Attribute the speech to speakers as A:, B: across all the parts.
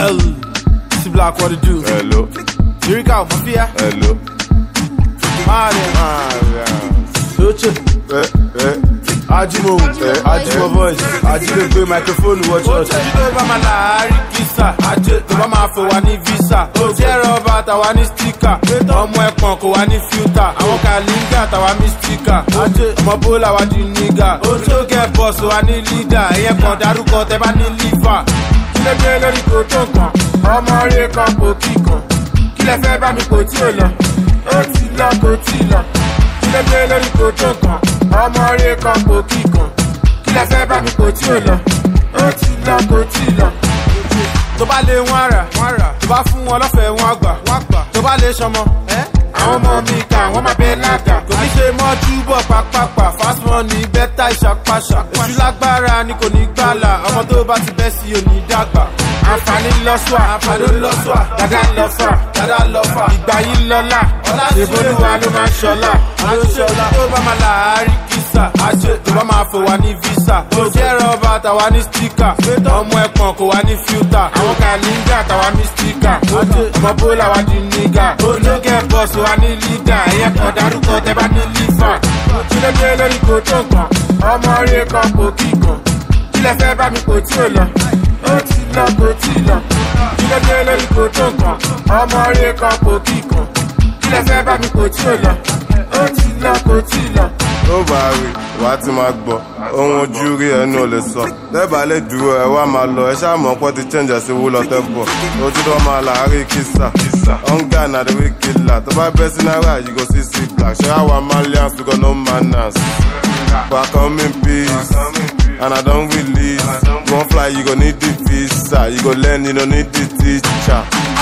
A: L. C Black, what to do?
B: Hello.
A: Lyrical, Mafia.
B: Hello.
A: Maria. Soche. Ajimo voice. Ajimo play microphone, watch us. Ojúlówó máa láàárín kìsà. Ajé tó bá máa fò wá ní visa. Ojẹ́ rọ́bà tàwa ní sticker. Ọmọ ẹ̀pọ̀n kò wá ní filter. Àwọn kàlíńgà tàwa ní sticker. Ajé ọmọ bólà wá di nígà. Ojókè boss wá ní leader. Ẹ̀yẹ kan dárúkọ tẹ bá ní liver. Kílẹ̀gbẹ́ lórí kò tó nǹkan. Ọmọ rẹ̀ kan kò kíkan. Kílẹ̀ fẹ́ bá mi kò tí ò lọ. Ó ti lọ kò tí lọ. Kílẹ̀gbẹ́ lórí kò tó nǹkan. Ọmọ rẹ̀ kan kò kíkan. Kílẹ̀ fẹ́ bá mi kò tí ò lọ. Ó ti lọ kò tí lọ. Tó bá lé wọn rà. Tó bá fún wọn lọ́fẹ̀ẹ́ wọn àgbà. Tó bá lè ṣọmọ. Àwọn ọmọ mi kà wọ́n máa bẹ lága. Kò ní ṣe mọ́ túbọ̀ pàápàá. Fast money bẹ́tà ìṣàpàṣà. Èṣù lágbára ni kò ní gbàlà. Ọmọ tó bá ti bẹ́ sí òní dàgbà. Àǹfààní lọ́sùà, àǹfààní lọ́sùà. Dada lọ́fà, ìgbà yìí lọ́lá. Ìbolúwa ló máa ń ṣọlá. Àṣọlá tó bá máa láàárín kìsà. Àṣẹ tó bá máa fò wá ní visa. Ojẹ́ rọ́bà tàwa ní sticker. Ọmọ ẹ̀pọ̀n kò wá ní filter. Àwọn kàlíńgà tàwa ní sticker. Ọmọ bólà wá di nígà. Olókè bọ́ọ̀sì wá ní leader. Ẹ̀yẹ kan dárúkọ tẹ bá ní liver. Kílẹ̀gbẹ́ lórí kò tó nǹkan. Ọmọ rẹ̀ kan kò kíkan. Kílẹ̀ fẹ́ bá mi kò tí ò lọ. Ó ti lọ kò tí lọ. Kílẹ̀gbẹ́ lórí kò tó nǹkan. Ọmọ rẹ̀ kan kò kíkan. Kílẹ̀ fẹ́ bá mi kò tí ò lọ. Ó ti lọ kò tí lọ.
B: Ó bá rí wà á ti máa gbọ́ ohun ojú rí ẹnu ò lè sọ lẹ́bàá lè dúró ẹ wá máa lọ ẹ ṣáà mọ̀ pé ti change sí wúlọ tẹ́ bọ̀ ojú tó máa láàárín kìsà hunger na the way killer tó bá bẹ́ sí náírà you go see sick black ṣe àwa malians we got no manners but I come in peace and I don't release you wan fly you go need the visa you go learn you no need the teacher.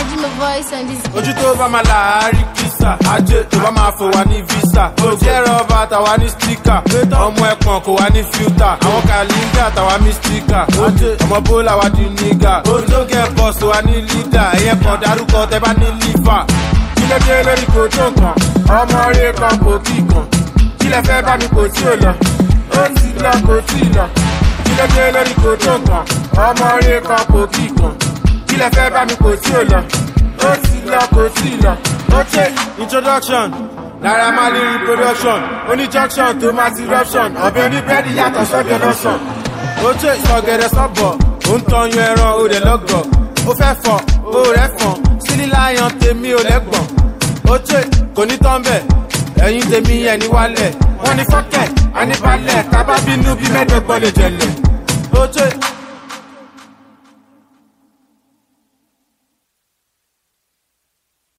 A: Ojú tó bá máa láàárín kìsà. Ajé tó bá máa fò wá ní visa. Ojẹ́ rọ́bà tàwa ní sticker. Ọmọ ẹ̀pọ̀n kò wá ní filter. Àwọn kàlíńgà tàwa ní sticker. Ọmọ bólà wá di nígà. Olókè bọ́ọ̀sì wá ní leader. Ẹ̀yẹ kan dárúkọ tẹ bá ní liver. Kílẹ̀gbẹ́ lórí kò tó nǹkan. Ọmọ rẹ̀ kan kò kíkan. Kílẹ̀ fẹ́ bá mi kò tí ò lọ. Ó ti lọ kò tí lọ. Kílẹ̀gbẹ́ lórí kò tó nǹkan. Ọmọ rẹ̀ kan kò kíkan. Kílẹ̀ fẹ́ bá mi kò tí ò lọ. Ó ti lọ kò tí lọ. Okay, introduction. Naira Marley reproduction. Oní junction tó máa ti eruption. Ọ̀bẹ oníbẹ́ẹ̀dì yàtọ̀ sọ́bẹ̀ lọ́sàn. Okay, sọ̀gẹ̀dẹ̀ sọ́bọ̀. Ó ń tọyún ẹran ó dẹ̀ lọ́gọ̀. Ó fẹ́ fọ̀, ó rẹ̀ fọ̀n. Sílí láyàn tèmi ò lẹ́gbọ̀n. Okay, kò ní tán bẹ̀. Ẹ̀yin tèmi ẹ̀ ní wálẹ̀. Wọ́n ní fọ́kẹ̀, àníbalẹ̀. Tábà bínú bí mẹ́dọ̀gbọ́n lè jẹ̀lẹ̀. Okay.